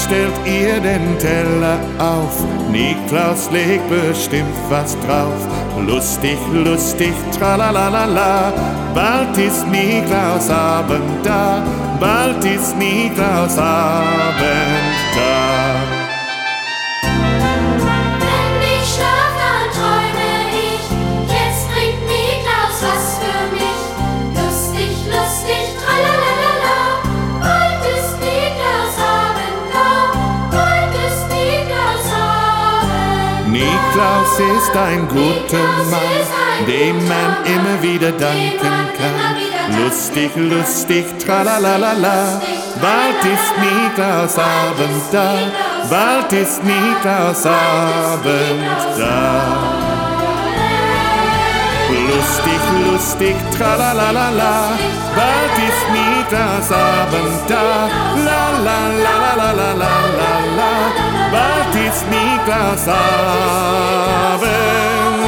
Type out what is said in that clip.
stellt ihr den Teller auf? Niklaus legt bestimmt was drauf. Lustig, lustig, tralalala. Bald ist Niklausabend da. Bald ist Niklausabend da. Niklaus ist ein guter Mann, dem man immer wieder danken kann. Lustig, lustig, tralalala. Bald ist Niklausabend da. Bald ist Niklausabend da. Lustig, lustig, tralalala. Bald ist Niklausabend da. La la la la la la la la. Bald ist Niklausabend.